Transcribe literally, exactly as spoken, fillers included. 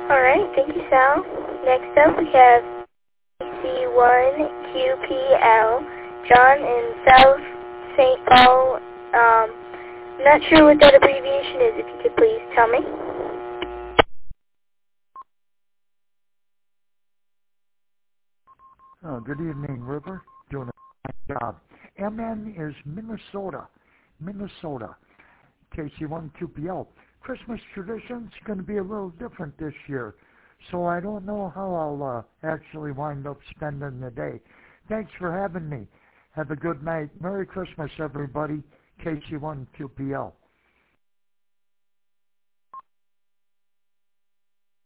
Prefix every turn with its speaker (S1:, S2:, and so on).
S1: Alright, thank you, Sal. Next up we have C one Q P L, John in South Saint Paul. Um, not sure what that abbreviation is, if you could please tell me.
S2: Oh, good evening, River. Doing a fine job. M N is Minnesota. Minnesota. K C one Q P L. Christmas tradition's going to be a little different this year, so I don't know how I'll uh, actually wind up spending the day. Thanks for having me. Have a good night. Merry Christmas, everybody. K C one Q P L.